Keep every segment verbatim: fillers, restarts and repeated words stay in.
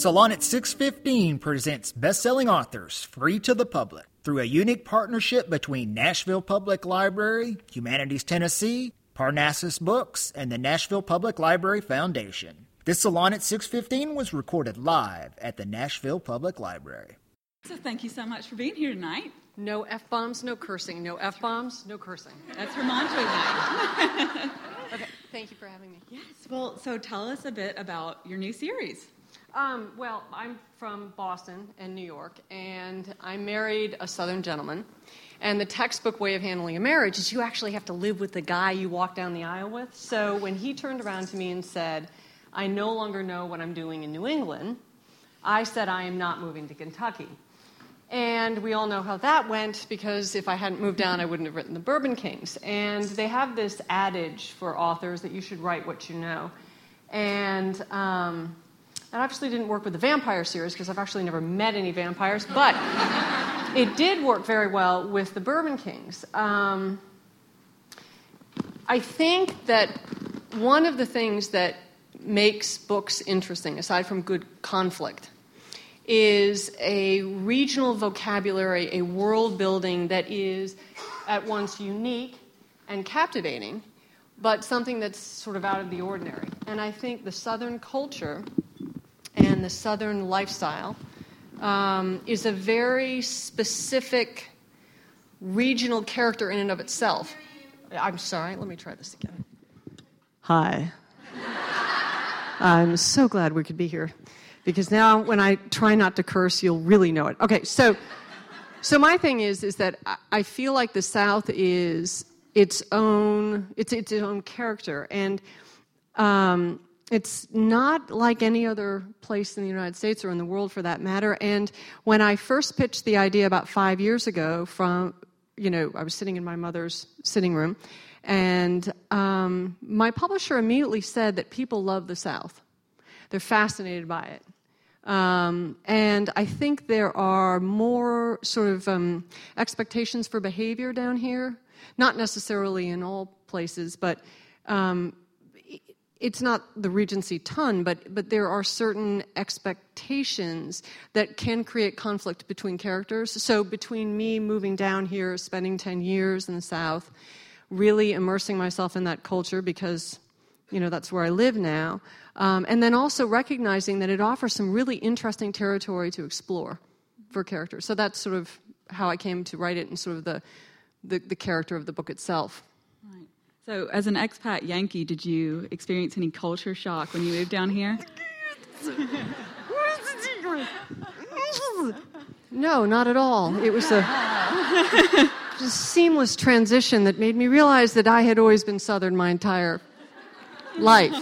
Salon at six fifteen presents best-selling authors free to the public through a unique partnership between Nashville Public Library, Humanities Tennessee, Parnassus Books, and the Nashville Public Library Foundation. This Salon at six fifteen was recorded live at the Nashville Public Library. So thank you so much for being here tonight. No F-bombs, no cursing. No F-bombs, no cursing. That's her mantra tonight. Okay, thank you for having me. Yes, well, so tell us a bit about your new series. Um, well, I'm from Boston and New York, and I married a Southern gentleman. And the textbook way of handling a marriage is you actually have to live with the guy you walk down the aisle with. So when he turned around to me and said, I no longer know what I'm doing in New England, I said I am not moving to Kentucky. And we all know how that went, because if I hadn't moved down, I wouldn't have written The Bourbon Kings. And they have this adage for authors that you should write what you know. And um, that obviously didn't work with the vampire series, because I've actually never met any vampires. But it did work very well with The Bourbon Kings. Um, I think that one of the things that makes books interesting, aside from good conflict, is a regional vocabulary, a world building that is at once unique and captivating, but something that's sort of out of the ordinary. And I think the Southern culture and the Southern lifestyle um, is a very specific regional character in and of itself. I'm sorry, let me try this again. Hi. I'm so glad we could be here, because now when I try not to curse, you'll really know it. Okay, so so my thing is is that I feel like the South is its own it's its own character, and um, it's not like any other place in the United States or in the world for that matter. And when I first pitched the idea about five years ago, from you know I was sitting in my mother's sitting room, and um, my publisher immediately said that people love the South. They're fascinated by it. Um, and I think there are more sort of um, expectations for behavior down here. Not necessarily in all places, but um, it's not the Regency ton, but, but there are certain expectations that can create conflict between characters. So between me moving down here, spending ten years in the South, really immersing myself in that culture because, you know, that's where I live now, um, and then also recognizing that it offers some really interesting territory to explore for characters. So that's sort of how I came to write it, and sort of the, the, the character of the book itself. Right. So as an expat Yankee, did you experience any culture shock when you moved down here? No, not at all. It was a... Just seamless transition that made me realize that I had always been Southern my entire life.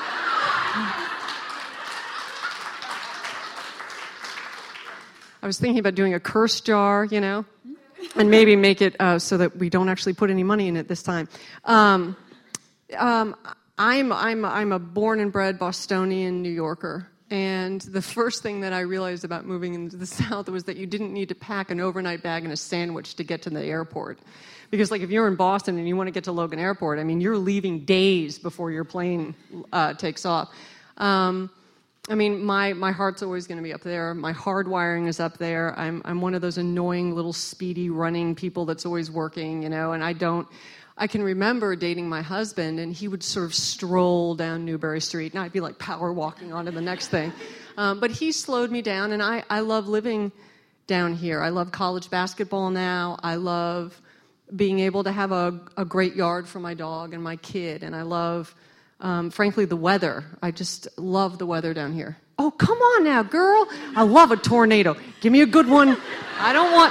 I was thinking about doing a curse jar, you know, and maybe make it uh, so that we don't actually put any money in it this time. Um, um, I'm I'm I'm a born and bred Bostonian New Yorker. And the first thing that I realized about moving into the South was that you didn't need to pack an overnight bag and a sandwich to get to the airport. Because, like, if you're in Boston and you want to get to Logan Airport, I mean, you're leaving days before your plane uh, takes off. Um, I mean, my, my heart's always going to be up there. My hardwiring is up there. I'm I'm one of those annoying little speedy running people that's always working, you know, and I don't... I can remember dating my husband, and he would sort of stroll down Newbury Street, and I'd be like power walking on to the next thing. Um, but he slowed me down, and I, I love living down here. I love college basketball now. I love being able to have a, a great yard for my dog and my kid, and I love, um, frankly, the weather. I just love the weather down here. Oh, come on now, girl. I love a tornado. Give me a good one. I don't want...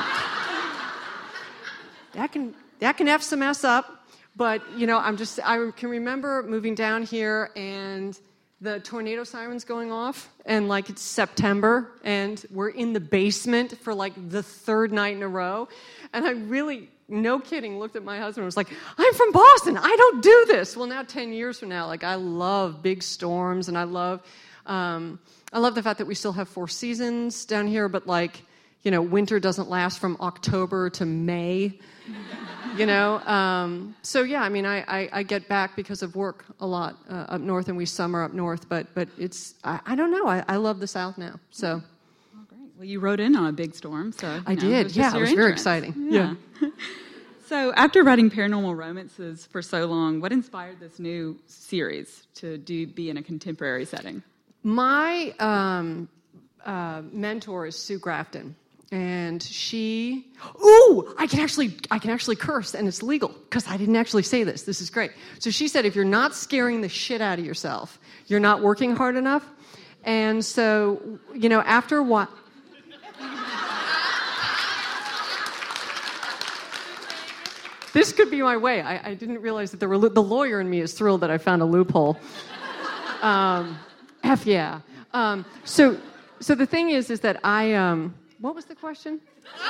That can, that can F some mess up. But, you know, I'm just, I can remember moving down here and the tornado sirens going off, and like it's September, and we're in the basement for like the third night in a row. And I really, no kidding, looked at my husband and was like, I'm from Boston, I don't do this. Well, now ten years from now, like I love big storms, and I love, um, I love the fact that we still have four seasons down here, but like, you know, winter doesn't last from October to May. You know, um, so yeah, I mean, I, I, I get back because of work a lot uh, up north, and we summer up north. But but it's I, I don't know. I, I love the South now. So. Oh, great. Well, you rode in on a big storm, so you I know, did. It Yeah, it was very exciting. Yeah. yeah. So after writing paranormal romances for so long, what inspired this new series to do be in a contemporary setting? My um, uh, mentor is Sue Grafton. And she, ooh, I can actually, I can actually curse, and it's legal because I didn't actually say this. This is great. So she said, if you're not scaring the shit out of yourself, you're not working hard enough. And so, you know, after a while, this could be my way. I, I didn't realize that there were the lawyer in me is thrilled that I found a loophole. Um, F yeah. Um, so, so the thing is, is that I. Um, What was the question?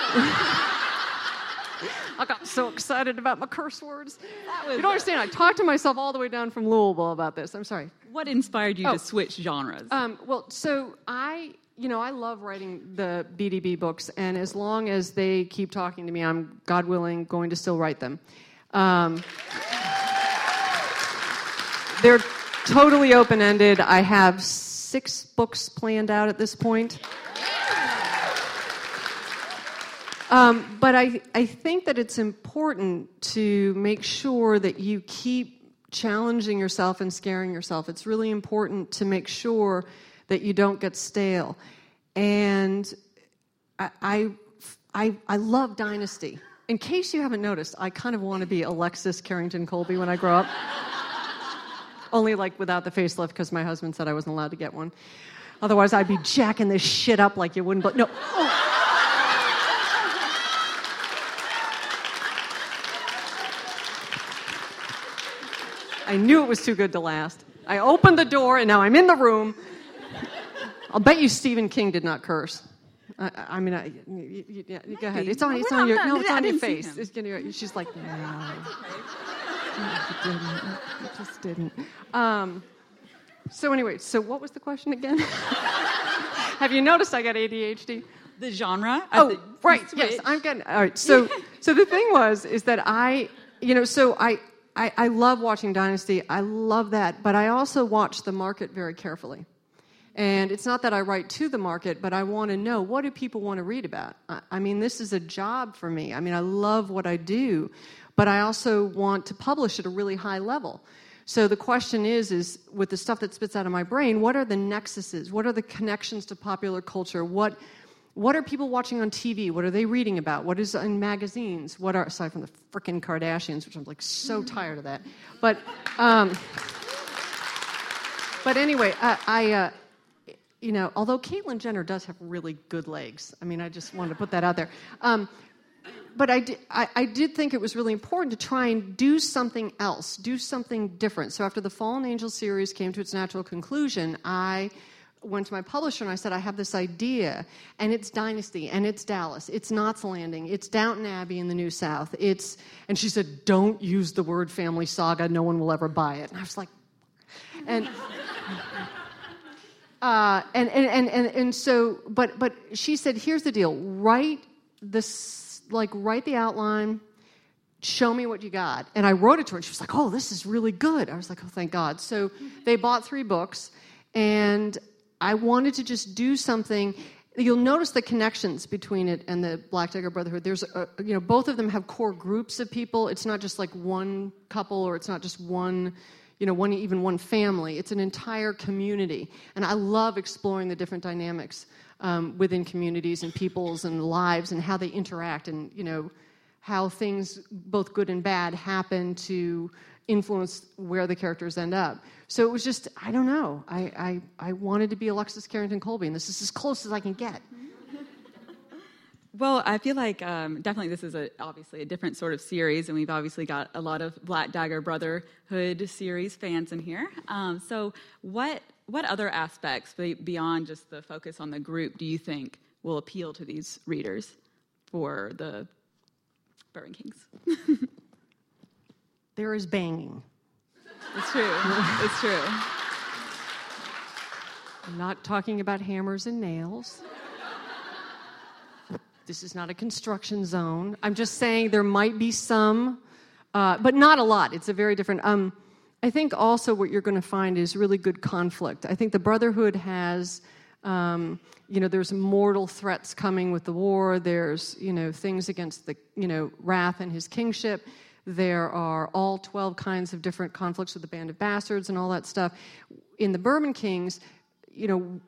I got so excited about my curse words. You don't understand. I talked to myself all the way down from Louisville about this. I'm sorry. What inspired you oh. to switch genres? Um, well, so I, you know, I love writing the B D B books, and as long as they keep talking to me, I'm, God willing, going to still write them. Um, they're totally open-ended. I have six books planned out at this point. Um, but I, I think that it's important to make sure that you keep challenging yourself and scaring yourself. It's really important to make sure that you don't get stale. And I, I, I, I love Dynasty. In case you haven't noticed, I kind of want to be Alexis Carrington Colby when I grow up. Only like without the facelift because my husband said I wasn't allowed to get one. Otherwise, I'd be jacking this shit up like you wouldn't. But no. Oh. I knew it was too good to last. I opened the door, and now I'm in the room. I'll bet you Stephen King did not curse. I, I mean, I, you, you, yeah, go ahead. It's on. It's on your. No, it's on your face. It's gonna, she's like, no, it didn't. It just didn't. Um, so anyway, so what was the question again? Have you noticed I got A D H D? The genre. Oh, the, right. the Yes, I'm getting. All right. So, so the thing was, is that I, you know, so I. I, I love watching Dynasty. I love that. But I also watch the market very carefully. And it's not that I write to the market, but I want to know, what do people want to read about? I, I mean, this is a job for me. I mean, I love what I do, but I also want to publish at a really high level. So the question is, is with the stuff that spits out of my brain, what are the nexuses? What are the connections to popular culture? What... What are people watching on T V? What are they reading about? What is in magazines? What are, aside from the frickin' Kardashians, which I'm like so tired of that. But, um, but anyway, I, I uh, you know, although Caitlyn Jenner does have really good legs. I mean, I just wanted to put that out there. Um, but I did, I, I did think it was really important to try and do something else, do something different. So after the Fallen Angel series came to its natural conclusion, I went to my publisher and I said, I have this idea, and it's Dynasty, and it's Dallas, it's Knots Landing, it's Downton Abbey in the New South, it's, and she said, don't use the word family saga, no one will ever buy it. And I was like, and, uh, and, and, and, and, and so, but, but she said, here's the deal, write this, like, write the outline, show me what you got. And I wrote it to her, and she was like, oh, this is really good. I was like, oh, thank God. So they bought three books, and I wanted to just do something. You'll notice the connections between it and the Black Dagger Brotherhood. There's, a, you know, both of them have core groups of people. It's not just like one couple, or it's not just one, you know, one even one family. It's an entire community, and I love exploring the different dynamics um, within communities and peoples and lives and how they interact, and you know, how things, both good and bad, happen to influence where the characters end up. So it was just, I don't know. I, I, I wanted to be Alexis Carrington Colby, and this is as close as I can get. Well, I feel like um, definitely this is a, obviously a different sort of series, and we've obviously got a lot of Black Dagger Brotherhood series fans in here. Um, so what what other aspects beyond just the focus on the group do you think will appeal to these readers for the Bourbon Kings? There is banging. It's true. It's true. I'm not talking about hammers and nails. This is not a construction zone. I'm just saying there might be some, uh, but not a lot. It's a very different... Um, I think also what you're going to find is really good conflict. I think the Brotherhood has... Um, you know, there's mortal threats coming with the war. There's, you know, things against the, you know, Wrath and his kingship. There are all twelve kinds of different conflicts with the Band of Bastards and all that stuff. In the Bourbon Kings, you know...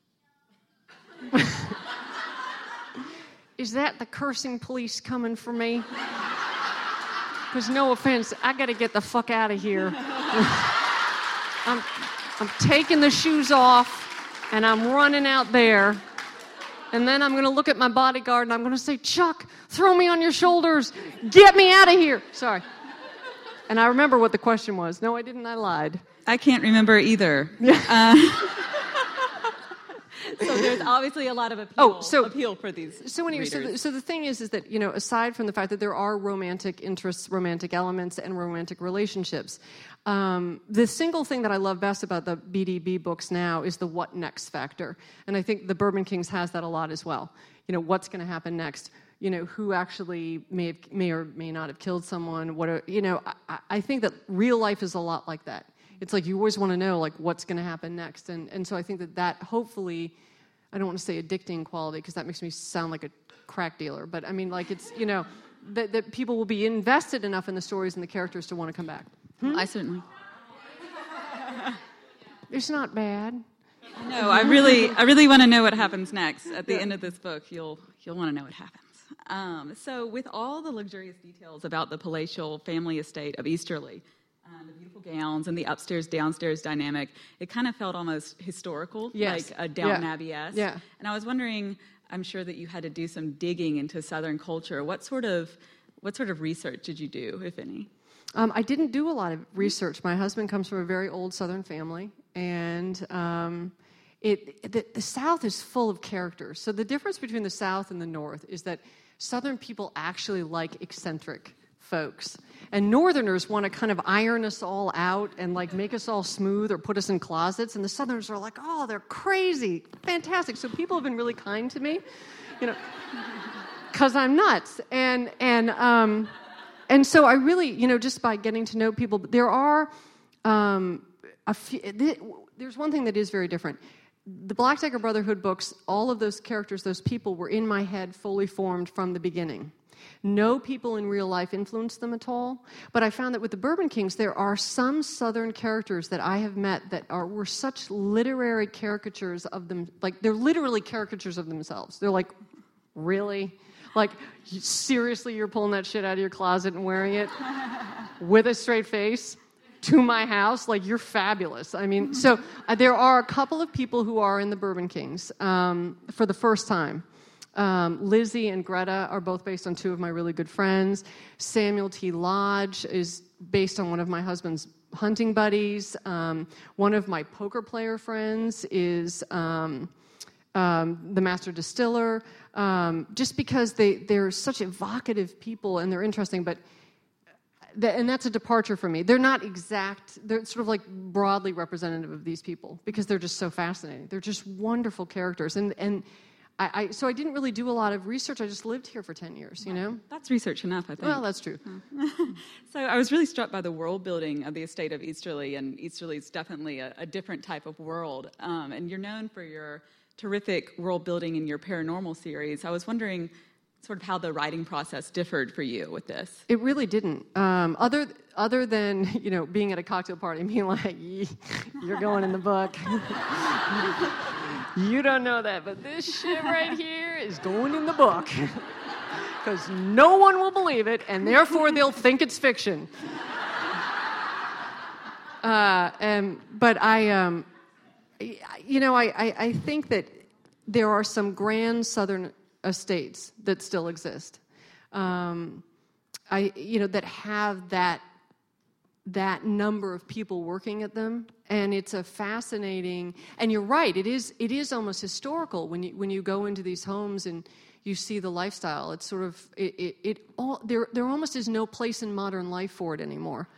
Is that the cursing police coming for me? Because no offense, I got to get the fuck out of here. I'm, I'm taking the shoes off. And I'm running out there, and then I'm going to look at my bodyguard, and I'm going to say, Chuck, throw me on your shoulders. Get me out of here. Sorry. And I remember what the question was. No, I didn't. I lied. I can't remember either. uh, so there's obviously a lot of appeal, oh, so, appeal for these so anyway, readers. So the, so the thing is, is that, you know, aside from the fact that there are romantic interests, romantic elements, and romantic relationships, Um, the single thing that I love best about the B D B books now is the what next factor. And I think the Bourbon Kings has that a lot as well. You know, what's going to happen next? You know, who actually may have, may or may not have killed someone? What are, you know, I, I think that real life is a lot like that. It's like you always want to know, like, what's going to happen next. And and so I think that that hopefully, I don't want to say addicting quality because that makes me sound like a crack dealer. But I mean, like, it's, you know, that, that people will be invested enough in the stories and the characters to want to come back. Hmm? I certainly. It's not bad. No, I really, I really want to know what happens next. At the yeah. end of this book, you'll you'll want to know what happens. Um, so, with all the luxurious details about the palatial family estate of Easterly, um, the beautiful gowns and the upstairs-downstairs dynamic, it kind of felt almost historical, yes. like a Downton yeah. Abbey-esque. Yeah. And I was wondering, I'm sure that you had to do some digging into Southern culture. What sort of what sort of research did you do, if any? Um, I didn't do a lot of research. My husband comes from a very old Southern family, and um, it the, the South is full of characters. So the difference between the South and the North is that Southern people actually like eccentric folks, and Northerners want to kind of iron us all out and like make us all smooth or put us in closets, and the Southerners are like, oh, they're crazy, fantastic. So people have been really kind to me, you know, because I'm nuts, and and. Um, And so I really, you know, just by getting to know people, there are um, a few, th- there's one thing that is very different. The Black Dagger Brotherhood books, all of those characters, those people were in my head fully formed from the beginning. No people in real life influenced them at all. But I found that with the Bourbon Kings, there are some Southern characters that I have met that are were such literary caricatures of them. Like, they're literally caricatures of themselves. They're like, really? Like, seriously, you're pulling that shit out of your closet and wearing it with a straight face to my house? Like, you're fabulous. I mean, so uh, there are a couple of people who are in the Bourbon Kings um, for the first time. Um, Lizzie and Greta are both based on two of my really good friends. Samuel T. Lodge is based on one of my husband's hunting buddies. Um, one of my poker player friends is um, um, the master distiller. Um, just because they, they're such evocative people and they're interesting, but th- and that's a departure for me. They're not exact, they're sort of like broadly representative of these people because they're just so fascinating. They're just wonderful characters. And and I, I so I didn't really do a lot of research. I just lived here for ten years, you know? That's research enough, I think. Well, that's true. So I was really struck by the world building of the estate of Easterly, and Easterly is definitely a, a different type of world. Um, and you're known for your terrific world building in your paranormal series. I was wondering sort of how the writing process differed for you with this. It really didn't. Um, other other than, you know, being at a cocktail party and being like, you're going in the book. You don't know that, but this shit right here is going in the book. Because no one will believe it, and therefore they'll think it's fiction. Uh, and, but I... Um, You know, I, I, I think that there are some grand Southern estates that still exist. Um, I, you know, that have that that number of people working at them, and it's a fascinating. And you're right; it is it is almost historical when you when you go into these homes and you see the lifestyle. It's sort of it it, it all there there almost is no place in modern life for it anymore.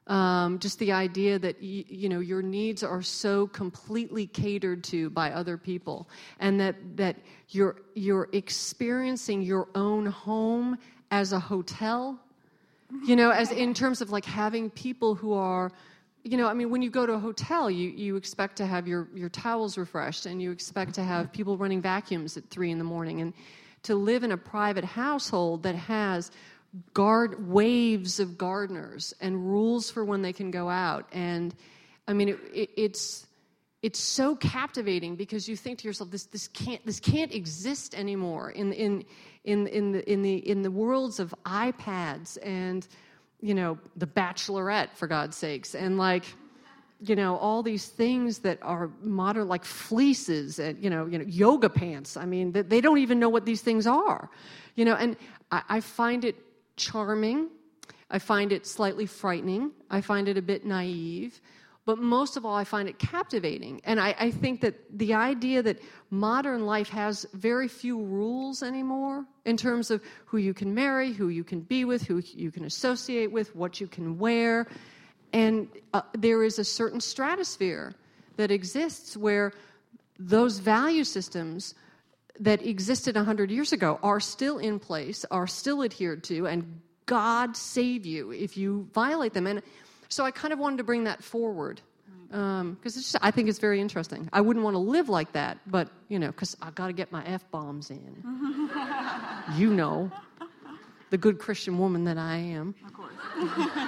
Um, just the idea that y- you know your needs are so completely catered to by other people, and that that you're you're experiencing your own home as a hotel, you know, as in terms of like having people who are, you know, I mean, when you go to a hotel, you you expect to have your your towels refreshed, and you expect to have people running vacuums at three in the morning, and to live in a private household that has guard waves of gardeners and rules for when they can go out. And I mean, it, it, it's it's so captivating because you think to yourself, this this can't this can't exist anymore in in in in the in the in the worlds of iPads and, you know, The Bachelorette, for God's sakes, and like, you know, all these things that are modern, like fleeces and, you know, you know, yoga pants. I mean, they, they don't even know what these things are, you know. And I, I find it charming. I find it slightly frightening. I find it a bit naive. But most of all, I find it captivating. And I, I think that the idea that modern life has very few rules anymore in terms of who you can marry, who you can be with, who you can associate with, what you can wear. And uh, there is a certain stratosphere that exists where those value systems that existed one hundred years ago are still in place, are still adhered to, and God save you if you violate them. And so I kind of wanted to bring that forward because um, it's just, I think it's very interesting. I wouldn't want to live like that, but, you know, because I've got to get my F-bombs in. You know, the good Christian woman that I am. Of course.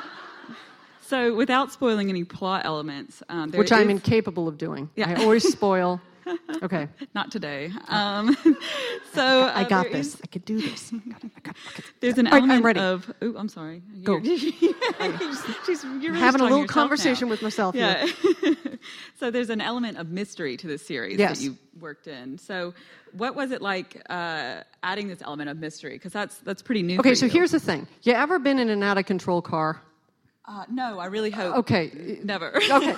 So without spoiling any plot elements... Um, there Which I'm is... incapable of doing. Yeah. I always spoil... Okay. Not today. Um, so uh, I got this. Is, I could do this. I got it. I got it. I got it. There's an All right, element I'm ready. of. Oh, I'm sorry. Go. You're, she's, you're really having a little now. conversation with myself. Yeah. Here. So there's an element of mystery to this series yes. that you worked in. So what was it like uh, adding this element of mystery? Because that's that's pretty new. Okay. For So you. here's the thing. You ever been in an out of control car? Uh, no, I really hope. Okay. Never. Okay.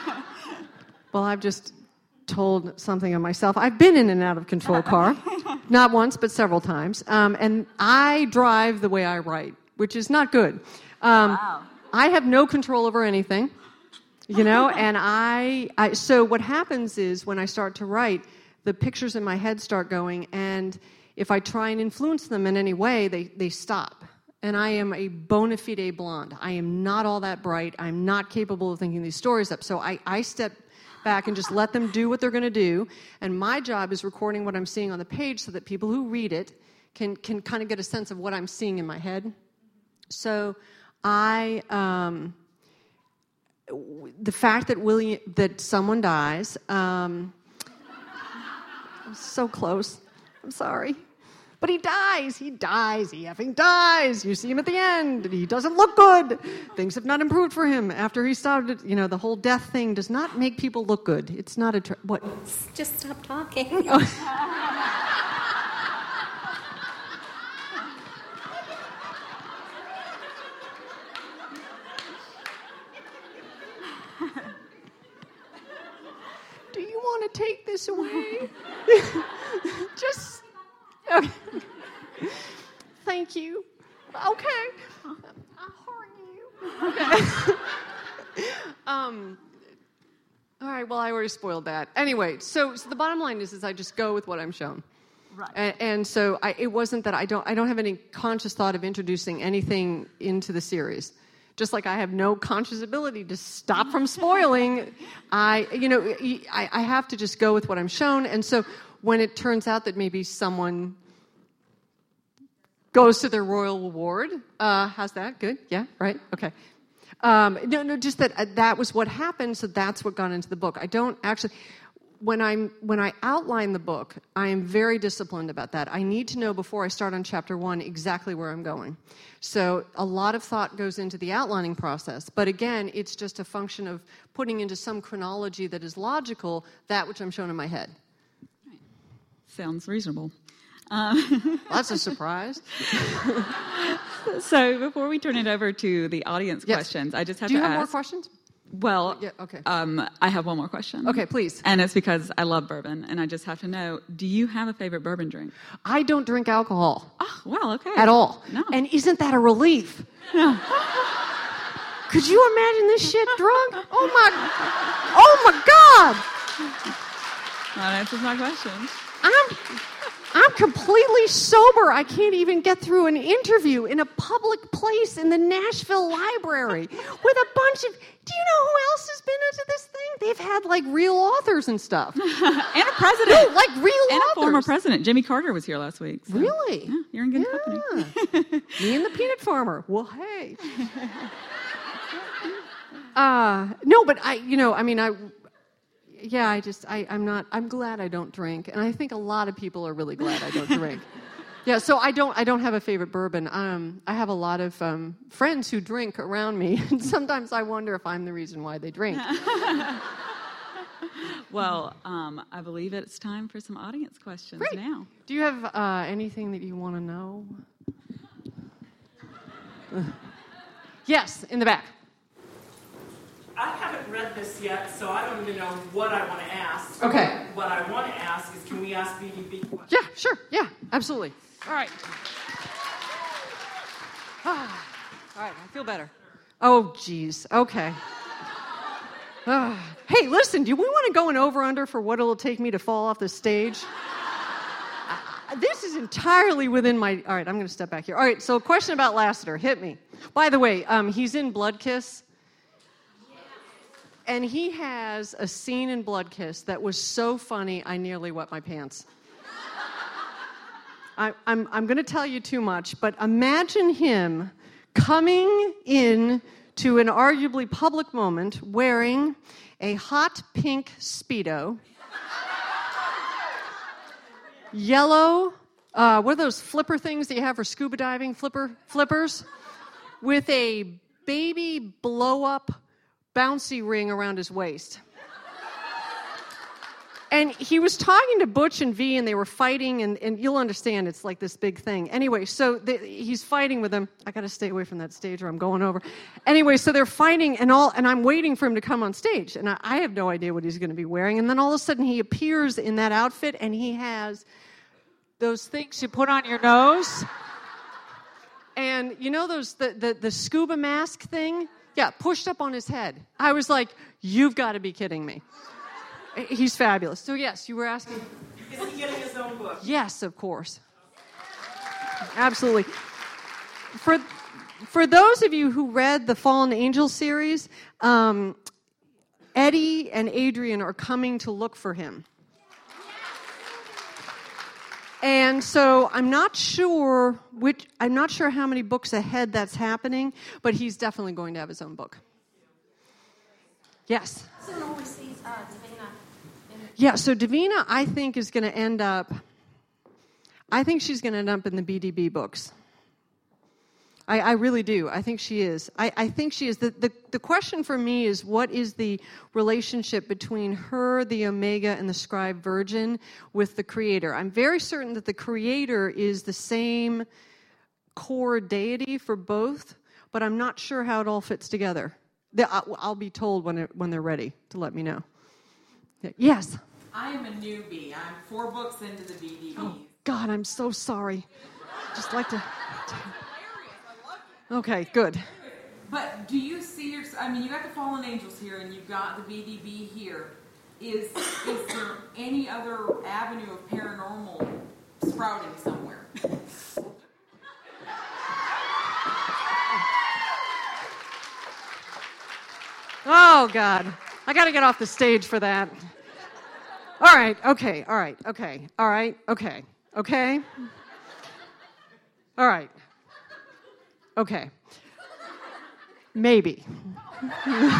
Well, I've just told something of myself. I've been in an out-of-control car, not once, but several times, um, and I drive the way I write, which is not good. Um, wow. I have no control over anything, you know, and I, I, so what happens is when I start to write, the pictures in my head start going, and if I try and influence them in any way, they, they stop. And I am a bona fide blonde. I am not all that bright. I'm not capable of thinking these stories up. So I, I step back and just let them do what they're going to do. And my job is recording what I'm seeing on the page so that people who read it can can kind of get a sense of what I'm seeing in my head. So I, um, the fact that William, that someone dies, um, I'm so close. I'm sorry. But he dies, he dies, he effing dies. You see him at the end, and he doesn't look good. Things have not improved for him after he started, you know, the whole death thing does not make people look good. It's not a, tr- what? Just stop talking. Oh. Do you want to take this away? Just... Okay. Thank you. Okay. I'll hurt you. Okay. um, all right, well, I already spoiled that. Anyway, so, so the bottom line is, is I just go with what I'm shown. Right. And, and so I, it wasn't that I don't I don't have any conscious thought of introducing anything into the series. Just like I have no conscious ability to stop from spoiling, I, you know, I, I have to just go with what I'm shown. And so when it turns out that maybe someone goes to their royal reward, uh, how's that? Good? Yeah? Right? Okay. Um, no, no, just that uh, that was what happened, so that's what got into the book. I don't actually... When I'm when I outline the book, I am very disciplined about that. I need to know before I start on chapter one exactly where I'm going. So a lot of thought goes into the outlining process. But again, it's just a function of putting into some chronology that is logical that which I'm shown in my head. Right. Sounds reasonable. Um, That's a surprise. So before we turn it over to the audience Yes. questions, I just have Do you to have ask. more questions? Well, Yeah, okay. um, I have one more question. Okay, please. And it's because I love bourbon, and I just have to know, do you have a favorite bourbon drink? I don't drink alcohol Oh, well, okay. at all. No. And isn't that a relief? No. Could you imagine this shit drunk? Oh my, oh my God. That answers my question. I'm, I'm completely sober. I can't even get through an interview in a public place in the Nashville Library with a bunch of, do you know who else has been into this thing? They've had like real authors and stuff. And a president. No, like real and authors. And a former president. Jimmy Carter was here last week. So. Really? Yeah, you're in good yeah. company. Me and the peanut farmer. Well, hey. uh, no, but I, you know, I mean, I... Yeah, I just, I, I'm not, I'm glad I don't drink. And I think a lot of people are really glad I don't drink. Yeah, so I don't, I don't have a favorite bourbon. Um, I have a lot of um, friends who drink around me. And sometimes I wonder if I'm the reason why they drink. Well, um, I believe it's time for some audience questions Great. now. Do you have uh, anything that you want to know? Uh, yes, in the back. I haven't read this yet, so I don't even know what I want to ask. Okay. What I want to ask is, can we ask B D B questions? Yeah, sure. Yeah, absolutely. All right. Ah, all right, I feel better. Oh, geez. Okay. Uh, hey, listen, do we want to go an over-under for what it'll take me to fall off the stage? uh, this is entirely within my... All right, I'm going to step back here. All right, so a question about Lassiter. Hit me. By the way, um, he's in Blood Kiss. And he has a scene in Blood Kiss that was so funny, I nearly wet my pants. I, I'm, I'm going to tell you too much, but imagine him coming in to an arguably public moment wearing a hot pink Speedo, yellow, uh, what are those flipper things that you have for scuba diving, flipper flippers, with a baby blow-up bouncy ring around his waist. And he was talking to Butch and V, and they were fighting, and, and you'll understand it's like this big thing. Anyway, so the, he's fighting with them. I got to stay away from that stage or I'm going over. Anyway, so they're fighting, and all, and I'm waiting for him to come on stage, and I, I have no idea what he's going to be wearing. And then all of a sudden he appears in that outfit, and he has those things you put on your nose. And you know those the, the, the scuba mask thing? Yeah, pushed up on his head. I was like, you've got to be kidding me. He's fabulous. So, yes, you were asking. Is he getting his own book? Yes, of course. Absolutely. For, for those of you who read the Fallen Angel series, um, Eddie and Adrian are coming to look for him. And so I'm not sure which, I'm not sure how many books ahead that's happening, but he's definitely going to have his own book. Yes? Someone always sees uh, Davina. In- yeah, so Davina, I think, is going to end up, I think she's going to end up in the B D B books. I, I really do. I think she is. I, I think she is. The, the, the question for me is, what is the relationship between her, the Omega, and the Scribe Virgin with the Creator? I'm very certain that the Creator is the same core deity for both, but I'm not sure how it all fits together. The, I'll, I'll be told when, it, when they're ready to let me know. Yes? I am a newbie. I'm four books into the B D B. Oh, God, I'm so sorry. Just like to... Okay, good. But do you see your... I mean, you got the Fallen Angels here, and you've got the B D B here. Is is there any other avenue of paranormal sprouting somewhere? Oh, God. I got to get off the stage for that. All right, okay, all right, okay, all right, okay, okay. All right. Okay. Maybe. You're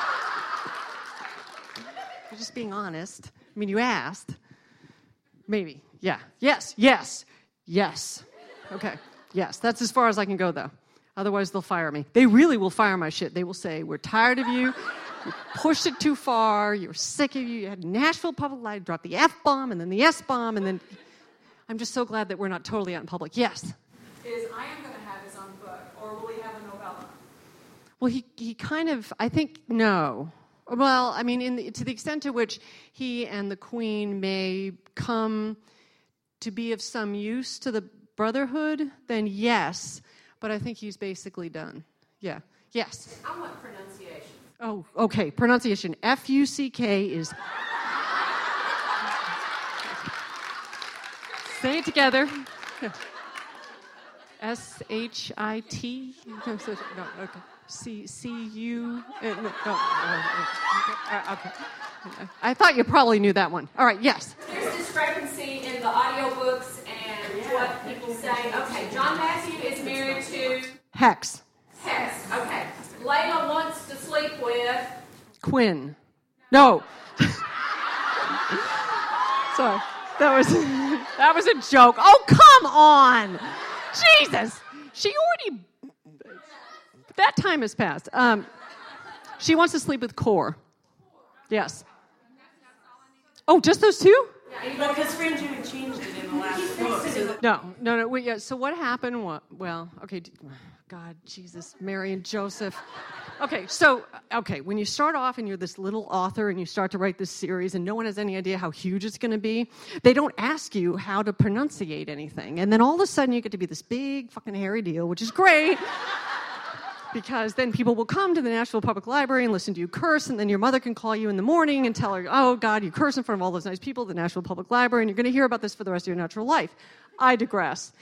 just being honest. I mean, you asked. Maybe. Yeah. Yes. Yes. Yes. Okay. Yes. That's as far as I can go, though. Otherwise, they'll fire me. They really will fire my shit. They will say, we're tired of you. You pushed it too far. You're sick of you. You had Nashville Public Library drop the F-bomb and then the S-bomb, and then... I'm just so glad that we're not totally out in public. Yes? Is I am going to have his own book, or will he have a novella? Well, he, he kind of, I think, no. Well, I mean, in the, to the extent to which he and the Queen may come to be of some use to the Brotherhood, then yes. But I think he's basically done. Yeah. Yes. I want pronunciation. Oh, okay. Pronunciation. F U C K is... Say it together. S H I T? No, okay. C C U? No, no, okay. I thought you probably knew that one. All right, yes. There's discrepancy in the audiobooks and yeah. what people say. Okay, John Matthew is married to... Hex. Hex, okay. Layla wants to sleep with... Quinn. No. Sorry. That was that was a joke. Oh, come on. Jesus. She already... That time has passed. Um, she wants to sleep with Core. Yes. Oh, just those two? Well, because Fran June changed it in the last book. So No, no, no. Wait, yeah, so what happened? What, well, okay. d- God, Jesus, Mary and Joseph. Okay, so, okay, when you start off and you're this little author and you start to write this series and no one has any idea how huge it's going to be, they don't ask you how to pronunciate anything. And then all of a sudden you get to be this big fucking hairy deal, which is great. Because then people will come to the Nashville Public Library and listen to you curse, and then your mother can call you in the morning and tell her, oh, God, you curse in front of all those nice people at the Nashville Public Library, and you're going to hear about this for the rest of your natural life. I digress.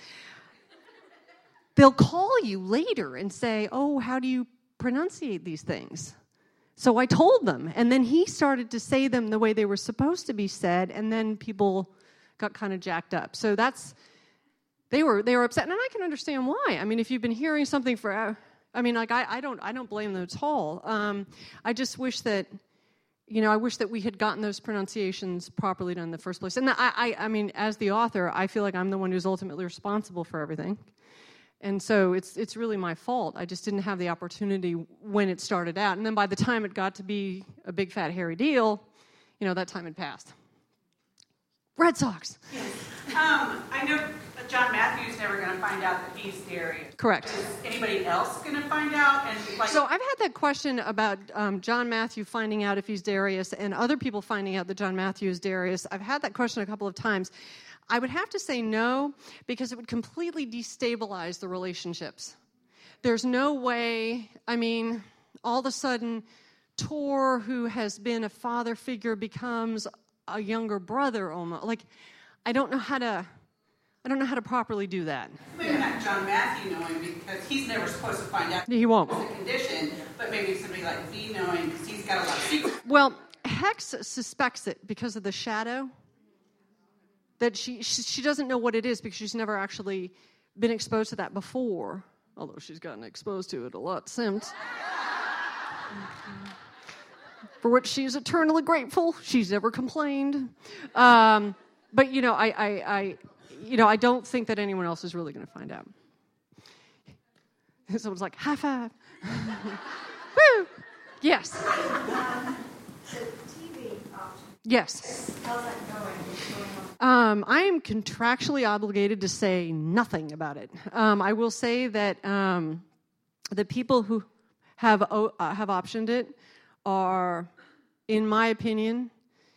They'll call you later and say, oh, how do you pronunciate these things? So I told them, and then he started to say them the way they were supposed to be said, and then people got kind of jacked up. So that's, they were they were upset, and I can understand why. I mean, if you've been hearing something for... I mean, like, I, I don't I don't blame them at all. Um, I just wish that, you know, I wish that we had gotten those pronunciations properly done in the first place. And I, I, I mean, as the author, I feel like I'm the one who's ultimately responsible for everything. And so it's it's really my fault. I just didn't have the opportunity when it started out. And then by the time it got to be a big, fat, hairy deal, you know, that time had passed. Red Sox. Yes. Um, I know John Matthew's never going to find out that he's Darius. Correct. Is anybody else going to find out? And like, So I've had that question about um, John Matthew finding out if he's Darius and other people finding out that John Matthew is Darius. I've had that question a couple of times. I would have to say no, because it would completely destabilize the relationships. There's no way, I mean, all of a sudden, Tor, who has been a father figure, becomes a younger brother almost. Like, I don't know how to... I don't know how to properly do that. maybe not John Matthew knowing, because he's never supposed to find out He won't. the condition, but maybe somebody like V knowing, because he's got a lot of secrets. Well, Hex suspects it because of the shadow. That she, she she doesn't know what it is because she's never actually been exposed to that before. Although she's gotten exposed to it a lot since. For which she is eternally grateful. She's never complained. Um, but, you know, I, I, I, you know, I don't think that anyone else is really going to find out. Someone's like, high five. Woo! Yes. Um, the T V option. Yes. How's that going? What's going on? Um, I am contractually obligated to say nothing about it. Um, I will say that um, the people who have uh, have optioned it are, in my opinion,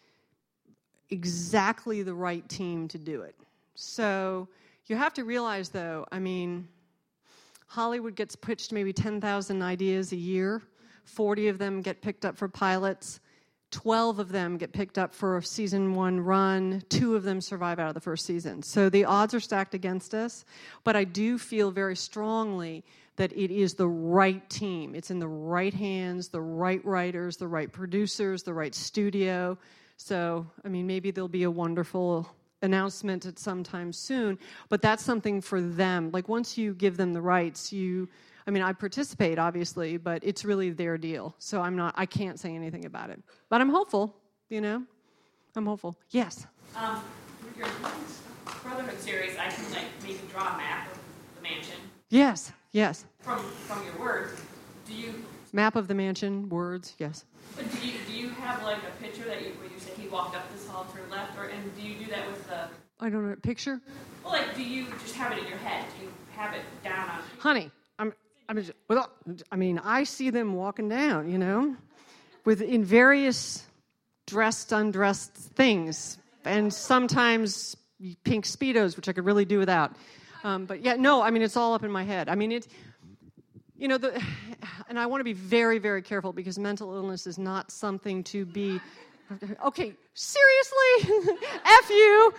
exactly the right team to do it. So you have to realize, though, I mean, Hollywood gets pitched maybe ten thousand ideas a year. forty of them get picked up for pilots. twelve of them get picked up for a season one run. Two of them survive out of the first season. So the odds are stacked against us. But I do feel very strongly that it is the right team. It's in the right hands, the right writers, the right producers, the right studio. So, I mean, maybe there'll be a wonderful announcement at some time soon. But that's something for them. Like, once you give them the rights, you... I mean, I participate, obviously, but it's really their deal. So I'm not, I can't say anything about it. But I'm hopeful, you know? I'm hopeful. Yes? Um, with your Brotherhood series, I can like maybe draw a map of the mansion Yes, yes. from from your words. Do you Map of the mansion, words, yes. but do you do you have like a picture that you where you say he walked up this hall, turned left, or and do you do that with the I don't know, picture? well, like do you just have it in your head? Do you have it down on? Honey, I'm, I'm just, well, I mean, I see them walking down, you know, with in various dressed, undressed things, and sometimes pink Speedos, which I could really do without. Um, but yeah, no, I mean, it's all up in my head. I mean, it, you know, the, and I want to be very, very careful because mental illness is not something to be, okay, seriously? F you.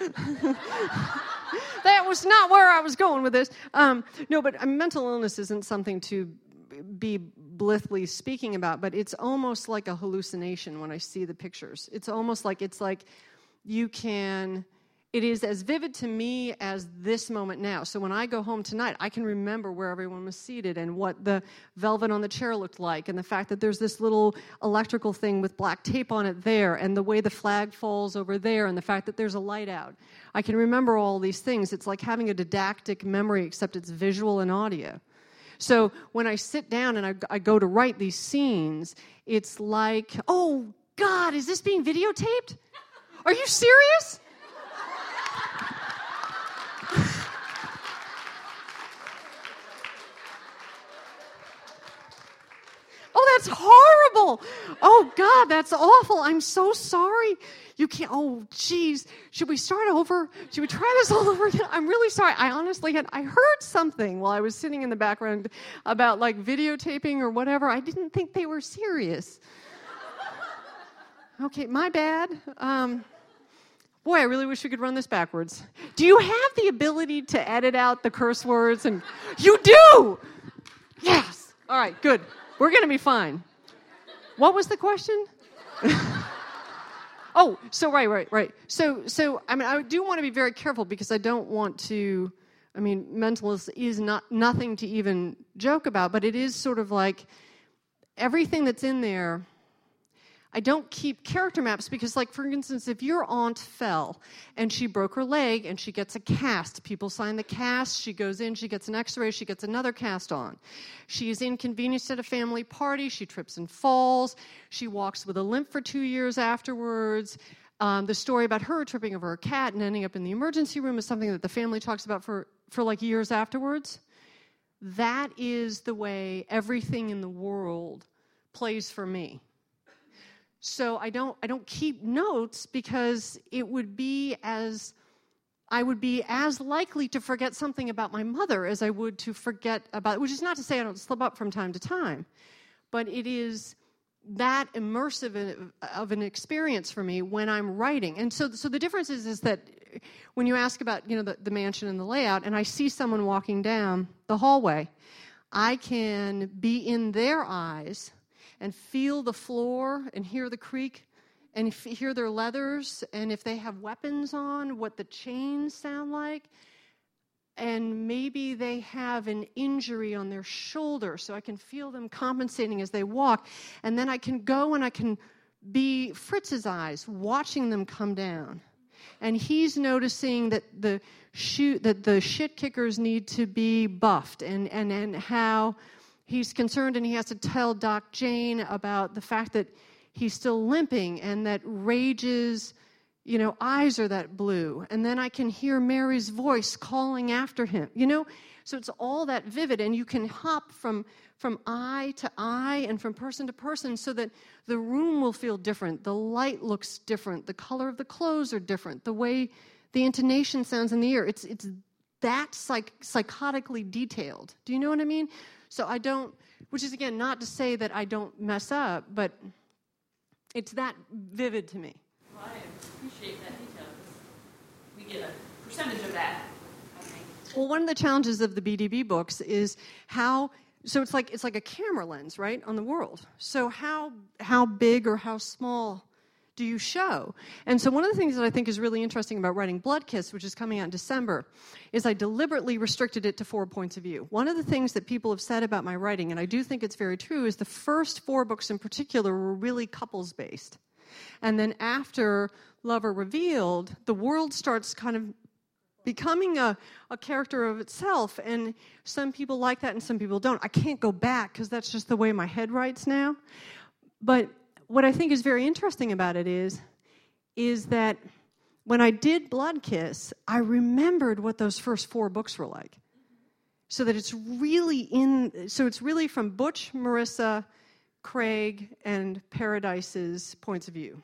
That was not where I was going with this. Um, no, but uh, mental illness isn't something to be blithely speaking about, but it's almost like a hallucination when I see the pictures. It's almost like, it's like you can, it is as vivid to me as this moment now. So when I go home tonight, I can remember where everyone was seated and what the velvet on the chair looked like and the fact that there's this little electrical thing with black tape on it there and the way the flag falls over there and the fact that there's a light out. I can remember all these things. It's like having a didactic memory, except it's visual and audio. So when I sit down and I, I go to write these scenes, it's like, oh, God, is this being videotaped? Are you serious? Oh, that's horrible. Oh, God, that's awful. I'm so sorry. You can't, oh, geez. Should we start over? Should we try this all over again? I'm really sorry. I honestly had, I heard something while I was sitting in the background about like videotaping or whatever. I didn't think they were serious. Okay, my bad. Um, boy, I really wish we could run this backwards. Do you have the ability to edit out the curse words? And you do! Yes! All right, good. We're going to be fine. What was the question? Oh, so right, right, right. So, so I mean, I do want to be very careful because I don't want to, I mean, mental illness is not nothing to even joke about, but it is sort of like everything that's in there. I don't keep character maps because, like, for instance, if your aunt fell and she broke her leg and she gets a cast, people sign the cast, she goes in, she gets an x-ray, she gets another cast on. She is inconvenienced at a family party, she trips and falls, she walks with a limp for two years afterwards. Um, the story about her tripping over a cat and ending up in the emergency room is something that the family talks about for, for like years afterwards. That is the way everything in the world plays for me. So I don't I don't keep notes because it would be as I would be as likely to forget something about my mother as I would to forget about, which is not to say I don't slip up from time to time, but it is that immersive of an experience for me when I'm writing. And so so the difference is is that when you ask about, you know, the, the mansion and the layout, and I see someone walking down the hallway, I can be in their eyes and feel the floor and hear the creak and f- hear their leathers, and if they have weapons on, what the chains sound like. And maybe they have an injury on their shoulder, so I can feel them compensating as they walk. And then I can go and I can be Fritz's eyes, watching them come down. And he's noticing that the shoe, that the shit kickers need to be buffed, and, and, and how he's concerned, and he has to tell Doc Jane about the fact that he's still limping and that Rage's, you know, eyes are that blue. And then I can hear Mary's voice calling after him, you know? So it's all that vivid, and you can hop from, from eye to eye and from person to person so that the room will feel different. The light looks different. The color of the clothes are different. The way the intonation sounds in the ear. It's, it's that psych, psychotically detailed. Do you know what I mean? So I don't, which is, again, not to say that I don't mess up, but it's that vivid to me. Well, I appreciate that detail. We get a percentage of that, I think. Well, one of the challenges of the B D B books is how, so it's like it's like a camera lens, right, on the world. So how how big or how small do you show? And so one of the things that I think is really interesting about writing Blood Kiss, which is coming out in December, is I deliberately restricted it to four points of view. One of the things that people have said about my writing, and I do think it's very true, is the first four books in particular were really couples-based. And then after Lover Revealed, the world starts kind of becoming a, a character of itself, and some people like that and some people don't. I can't go back because that's just the way my head writes now. But what I think is very interesting about it is, is that when I did Blood Kiss, I remembered what those first four books were like. So that it's really in, so it's really from Butch, Marissa, Craig, and Paradise's points of view.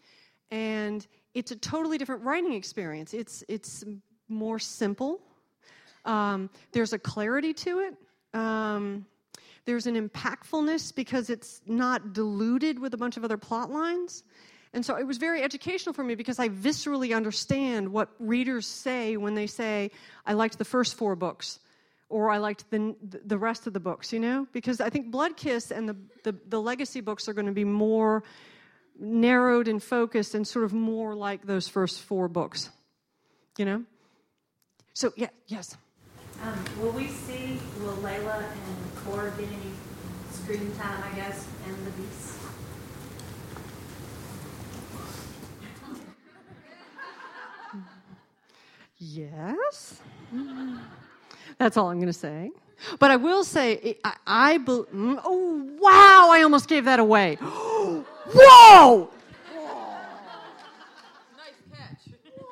And it's a totally different writing experience. It's it's more simple. Um, there's a clarity to it. Um, there's an impactfulness because it's not diluted with a bunch of other plot lines. And so it was very educational for me because I viscerally understand what readers say when they say, I liked the first four books, or I liked the the rest of the books, you know? Because I think Blood Kiss and the, the, the legacy books are going to be more narrowed and focused and sort of more like those first four books, you know? So, yeah, yes. Um, will we see, will Layla and Cora get any screen time, I guess, and the Beast? Yes. That's all I'm going to say. But I will say, I, I be, oh, wow, I almost gave that away. Whoa! Nice catch.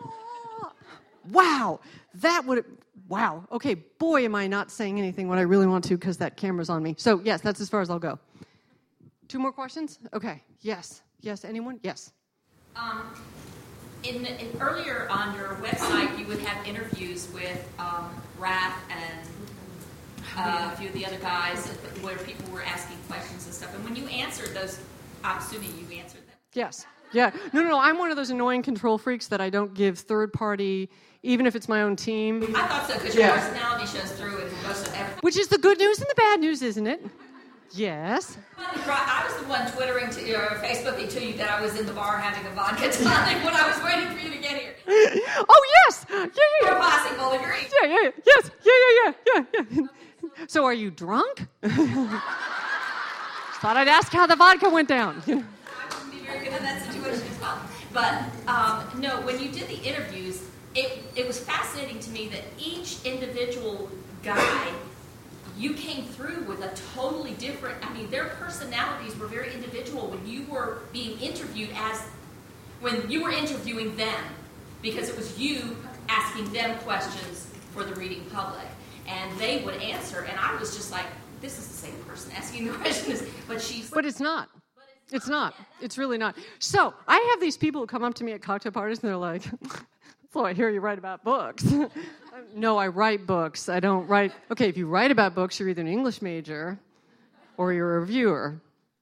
Wow, that would, wow. Okay, boy, am I not saying anything when I really want to because that camera's on me. So, yes, that's as far as I'll go. Two more questions? Okay, yes. Yes, anyone? Yes. Um, in, in earlier on your website, you would have interviews with um, Raph and uh, a few of the other guys where people were asking questions and stuff. And when you answered those, I'm assuming you answered them. Yes. Yeah. No, no, no. I'm one of those annoying control freaks that I don't give third party, even if it's my own team. I thought so because yeah. your personality shows through in most of everything. Which is the good news and the bad news, isn't it? Yes. I was the one twittering to you or Facebooking to you that I was in the bar having a vodka tonic when I was waiting for you to get here. Oh, yes. Yeah, yeah, yeah. You're possible, agree. Yeah, yeah, yeah. Yes. Yeah, yeah, yeah, yeah, yeah. So are you drunk? Thought I'd ask how the vodka went down. I wouldn't be very good in that situation as well. But, um, no, when you did the interviews, it, it was fascinating to me that each individual guy you came through with a totally different, I mean, their personalities were very individual when you were being interviewed as, when you were interviewing them, because it was you asking them questions for the reading public. And they would answer, and I was just like, this is the same person asking the questions, but she's... But it's not. It's not. It's really not. So, I have these people who come up to me at cocktail parties, and they're like, so I hear you write about books. No, I write books. I don't write... Okay, if you write about books, you're either an English major or you're a reviewer.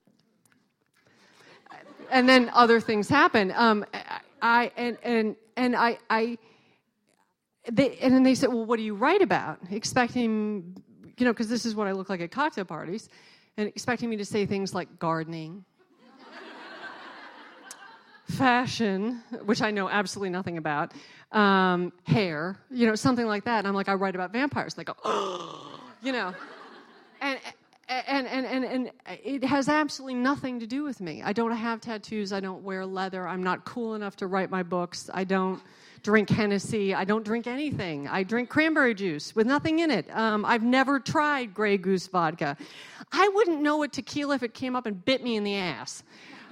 And then other things happen. Um, I and and and I I. They and then they said, well, what do you write about? Expecting, you know, because this is what I look like at cocktail parties, and expecting me to say things like gardening, fashion, which I know absolutely nothing about, um, hair, you know, something like that. And I'm like, I write about vampires. And they go, oh, you know, and. And, and and and it has absolutely nothing to do with me. I don't have tattoos. I don't wear leather. I'm not cool enough to write my books. I don't drink Hennessy. I don't drink anything. I drink cranberry juice with nothing in it. Um, I've never tried Grey Goose vodka. I wouldn't know a tequila if it came up and bit me in the ass.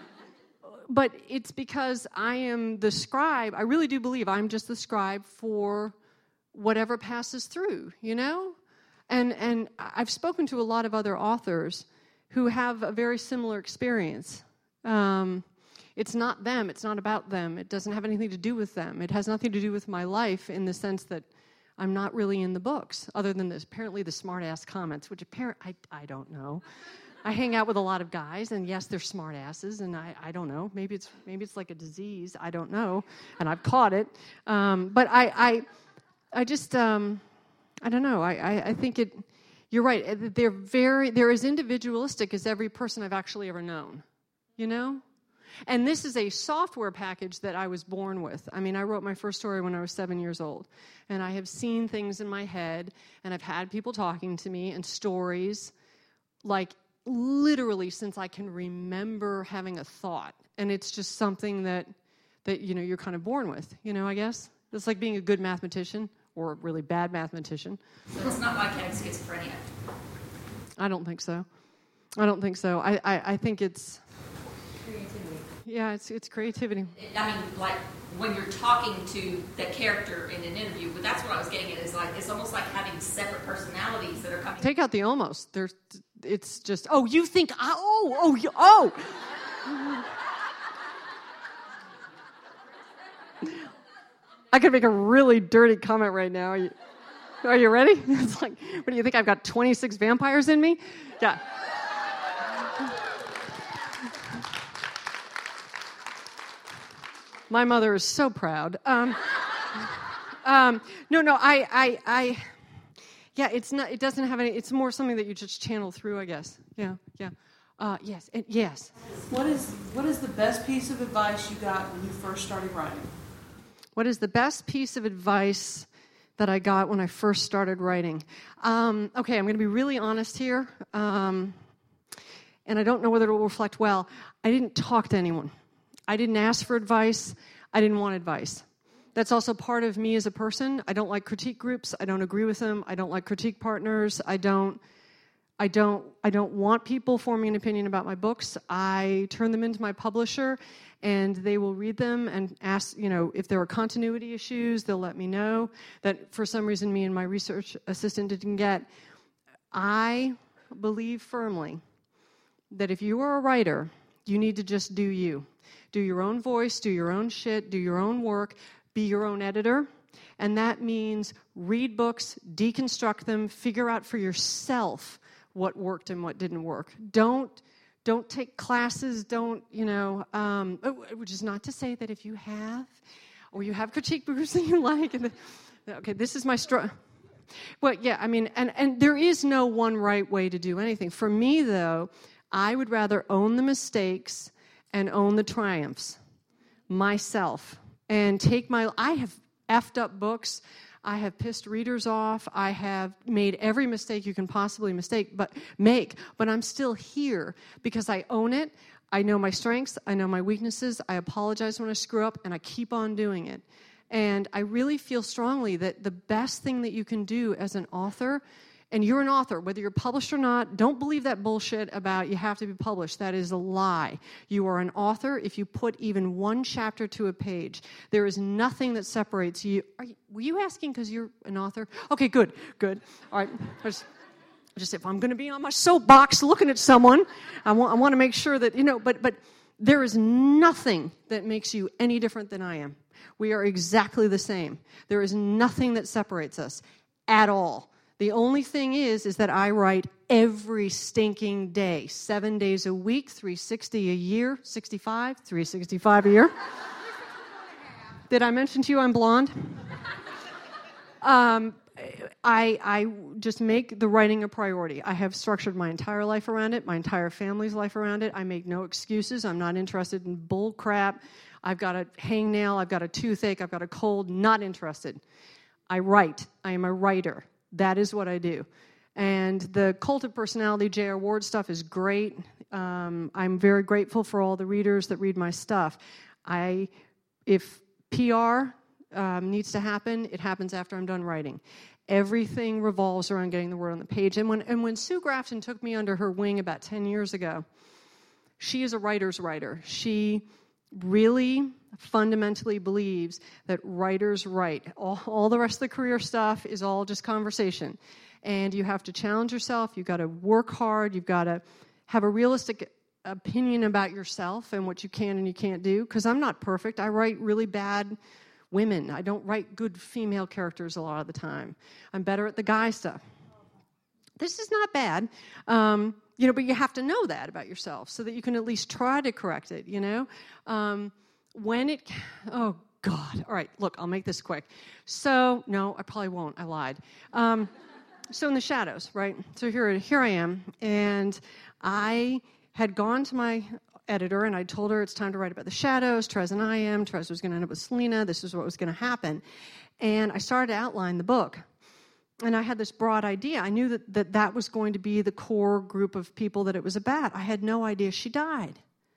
But it's because I am the scribe. I really do believe I'm just the scribe for whatever passes through, you know? And and I've spoken to a lot of other authors who have a very similar experience. Um, it's not them. It's not about them. It doesn't have anything to do with them. It has nothing to do with my life in the sense that I'm not really in the books, other than this, apparently the smart-ass comments, which apparently, I, I don't know. I hang out with a lot of guys, and yes, they're smart-asses, and I, I don't know. Maybe it's maybe it's like a disease. I don't know, and I've caught it. Um, but I, I, I just... Um, I don't know. I, I, I think it. You're right. They're very. They're as individualistic as every person I've actually ever known. You know, and this is a software package that I was born with. I mean, I wrote my first story when I was seven years old, and I have seen things in my head, and I've had people talking to me and stories, like literally since I can remember having a thought, and it's just something that that you know you're kind of born with. You know, I guess it's like being a good mathematician. Or a really bad mathematician. So it's not like having schizophrenia. I don't think so. I don't think so. I, I, I think it's... Creativity. Yeah, it's it's creativity. It, I mean, like, when you're talking to the character in an interview, but that's what I was getting at, is like, it's almost like having separate personalities that are coming... Take out the almost. There's, it's just, oh, you think, I, oh, oh, you, oh! I could make a really dirty comment right now. Are you ready? It's like, what do you think? I've got twenty-six vampires in me? Yeah. My mother is so proud. Um, um, no, no, I, I, I, yeah, it's not. It doesn't have any. It's more something that you just channel through, I guess. Yeah, yeah. Uh, yes, and yes. What is what is the best piece of advice you got when you first started writing? What is the best piece of advice that I got when I first started writing? Um, okay, I'm going to be really honest here, um, and I don't know whether it will reflect well. I didn't talk to anyone. I didn't ask for advice. I didn't want advice. That's also part of me as a person. I don't like critique groups. I don't agree with them. I don't like critique partners. I don't. I don't. I don't want people forming an opinion about my books. I turn them into my publisher, and they will read them and ask. You know, if there are continuity issues, they'll let me know that for some reason me and my research assistant didn't get. I believe firmly that if you are a writer, you need to just do you. Do your own voice, do your own shit, do your own work, be your own editor. And that means read books, deconstruct them, figure out for yourself what worked and what didn't work. Don't don't take classes, don't, you know, um, which is not to say that if you have, or you have critique groups that you like, and the, okay, this is my struggle. Well, yeah, I mean, and, and there is no one right way to do anything. For me, though, I would rather own the mistakes and own the triumphs myself and take my, I have effed up books, I have pissed readers off, I have made every mistake you can possibly mistake, but make, but I'm still here because I own it, I know my strengths, I know my weaknesses, I apologize when I screw up, and I keep on doing it. And I really feel strongly that the best thing that you can do as an author, and you're an author, whether you're published or not, don't believe that bullshit about you have to be published. That is a lie. You are an author if you put even one chapter to a page. There is nothing that separates you. Are you were you asking because you're an author? Okay, good, good. All right. I just, just if I'm going to be on my soapbox looking at someone, I want, I want to make sure that, you know, but but there is nothing that makes you any different than I am. We are exactly the same. There is nothing that separates us at all. The only thing is, is that I write every stinking day, seven days a week, three hundred sixty a year, sixty-five, three hundred sixty-five a year. Did I mention to you I'm blonde? Um, I, I just make the writing a priority. I have structured my entire life around it, my entire family's life around it. I make no excuses. I'm not interested in bull crap. I've got a hangnail, I've got a toothache, I've got a cold, not interested. I write. I am a writer. That is what I do. And the Cult of Personality, J R. Ward stuff is great. Um, I'm very grateful for all the readers that read my stuff. I, if P R um, needs to happen, it happens after I'm done writing. Everything revolves around getting the word on the page. And when, and when Sue Grafton took me under her wing about ten years ago, she is a writer's writer. She really fundamentally believes that writers write. All, all the rest of the career stuff is all just conversation. And you have to challenge yourself. You've got to work hard. You've got to have a realistic opinion about yourself and what you can and you can't do. Because I'm not perfect. I write really bad women. I don't write good female characters a lot of the time. I'm better at the guy stuff. This is not bad. Um, you know, but you have to know that about yourself so that you can at least try to correct it, you know? Um, when it, oh, God. All right, look, I'll make this quick. So, no, I probably won't. I lied. Um, so in The Shadows, right? So here, here I am, and I had gone to my editor, and I told her it's time to write about The Shadows. Trez and I am. Trez was going to end up with Selena. This is what was going to happen. And I started to outline the book. And I had this broad idea. I knew that, that that was going to be the core group of people that it was about. I had no idea she died.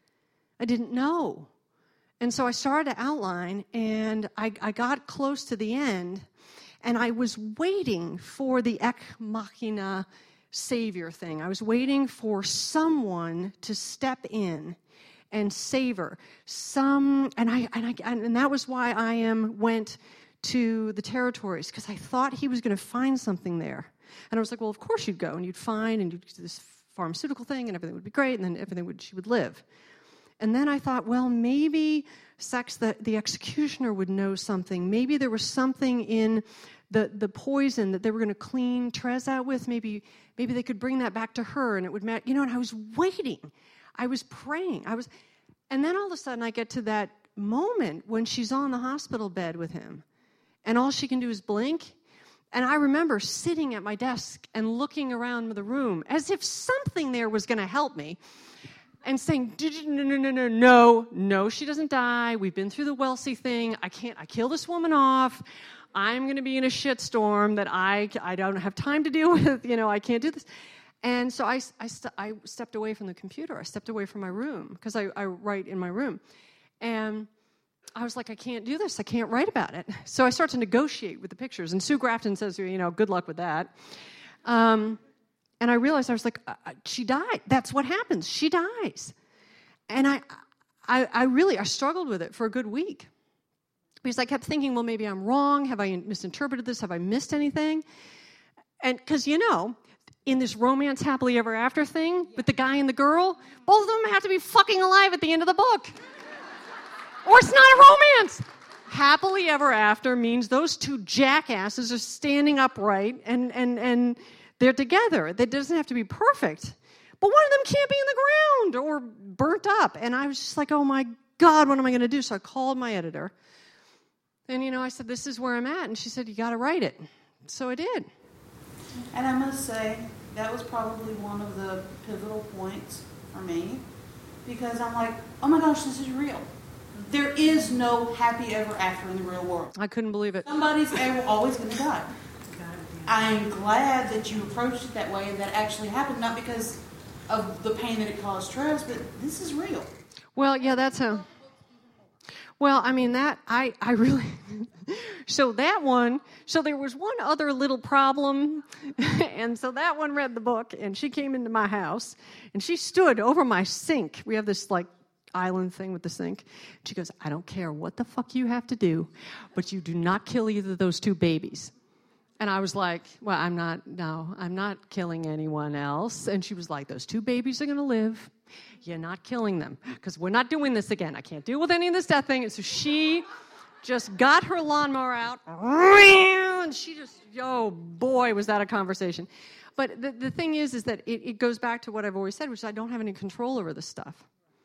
I didn't know. And so I started to outline, and I, I got close to the end, and I was waiting for the Ex Machina savior thing. I was waiting for someone to step in and save her. Some, and I, and I, and that was why I am went to the territories, because I thought he was going to find something there. And I was like, well, of course you'd go, and you'd find, and you'd do this pharmaceutical thing, and everything would be great, and then everything would, she would live. And then I thought, well, maybe Sex, the, the executioner, would know something. Maybe there was something in the the poison that they were going to clean Trez out with, maybe maybe they could bring that back to her and it would matter. You know, and I was waiting. I was praying. I was, and then all of a sudden I get to that moment when she's on the hospital bed with him and all she can do is blink. And I remember sitting at my desk and looking around the room as if something there was going to help me and saying, no, no, no, no, no, no, she doesn't die. We've been through the Wellesley thing. I can't, I kill this woman off. I'm going to be in a shitstorm that I, I don't have time to deal with. You know, I can't do this. And so I, I, st- I stepped away from the computer. I stepped away from my room because I, I write in my room. And I was like, I can't do this. I can't write about it. So I start to negotiate with the pictures. And Sue Grafton says, you know, good luck with that. Um, and I realized, I was like, uh, she died. That's what happens. She dies. And I, I, I really, I struggled with it for a good week. Because I kept thinking, well, maybe I'm wrong. Have I misinterpreted this? Have I missed anything? And because, you know, in this romance happily ever after thing with the guy and the girl, both of them have to be fucking alive at the end of the book. Or it's not a romance. Happily ever after means those two jackasses are standing upright and, and, and they're together. That doesn't have to be perfect. But one of them can't be in the ground or burnt up. And I was just like, oh my God, what am I going to do? So I called my editor. And, you know, I said, this is where I'm at. And she said, you got to write it. So I did. And I must say, that was probably one of the pivotal points for me. Because I'm like, oh my gosh, this is real. There is no happy ever after in the real world. I couldn't believe it. Somebody's ever, always going to die. I'm glad that you approached it that way and that actually happened, not because of the pain that it caused Trez, but this is real. Well, yeah, that's a... Well, I mean, that, I, I really... so that one... So there was one other little problem, and so that one read the book, and she came into my house, and she stood over my sink. We have this, like, island thing with the sink. She goes, I don't care what the fuck you have to do, but you do not kill either of those two babies. And I was like, well, I'm not, no, I'm not killing anyone else. And she was like, those two babies are going to live. You're not killing them because we're not doing this again. I can't deal with any of this death thing. And so she just got her lawnmower out, and she just, oh boy, was that a conversation. But the, the thing is, is that it, it goes back to what I've always said, which is I don't have any control over this stuff.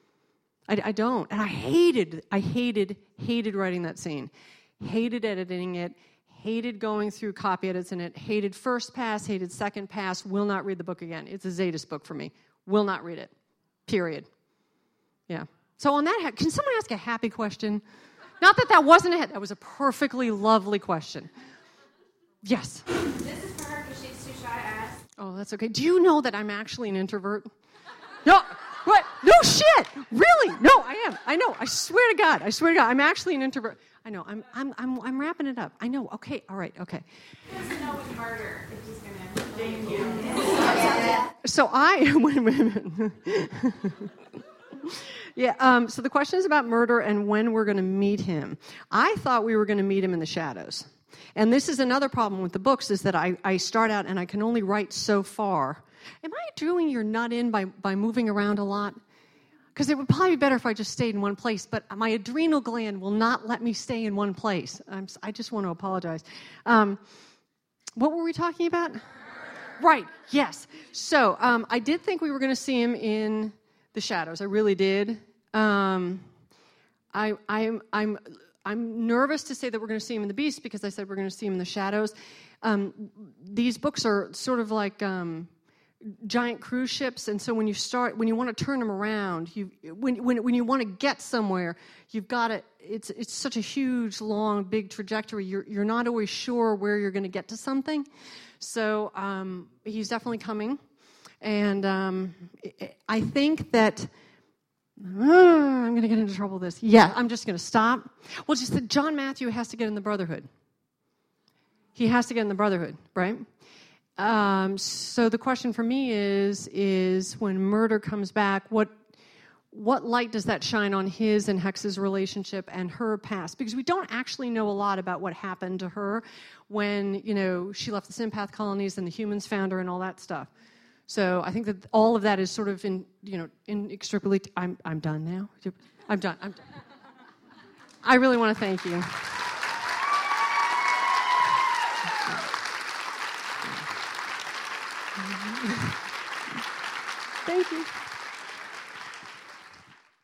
I, I don't. And I hated, I hated, hated writing that scene. Hated editing it. Hated going through copy edits in it. Hated first pass. Hated second pass. Will not read the book again. It's a Zadis book for me. Will not read it. Period. Yeah. So on that, can someone ask a happy question? Not that that wasn't a, that was a perfectly lovely question. Yes. This is for her because she's too shy to ask. Oh, that's okay. Do you know that I'm actually an introvert? No. What? No shit. Really? No, I am. I know. I swear to God. I swear to God. I'm actually an introvert. I know. I'm. I'm. I'm. I'm wrapping it up. I know. Okay. All right. Okay. He doesn't know with murder if he's gonna. Thank you. So I. Wait a minute. Yeah. Um. So the question is about murder and when we're going to meet him. I thought we were going to meet him in the shadows. And this is another problem with the books is that I, I start out and I can only write so far. Am I drilling your nut in by, by moving around a lot? Because it would probably be better if I just stayed in one place, but my adrenal gland will not let me stay in one place. I'm, I just want to apologize. Um, what were we talking about? Right, yes. So um, I did think we were going to see him in the shadows. I really did. Um, I, I'm, I'm, I'm nervous to say that we're going to see him in the Beast because I said we're going to see him in the shadows. Um, these books are sort of like... Um, giant cruise ships, and so when you start, when you want to turn them around, you when when when you want to get somewhere, you've got to. It's it's such a huge, long, big trajectory. You're you're not always sure where you're going to get to something. So um, he's definitely coming, and um, I think that uh, I'm going to get into trouble with this. Yeah, I'm just going to stop. Well, just that John Matthew has to get in the Brotherhood. He has to get in the Brotherhood, right? Um, so the question for me is, is when murder comes back, what what light does that shine on his and Hex's relationship and her past? Because we don't actually know a lot about what happened to her when, you know, she left the Sympath colonies and the humans found her and all that stuff. So I think that all of that is sort of in, you know, inextricably. T- I'm I'm done now. I'm done. I'm done. I really want to thank you. you.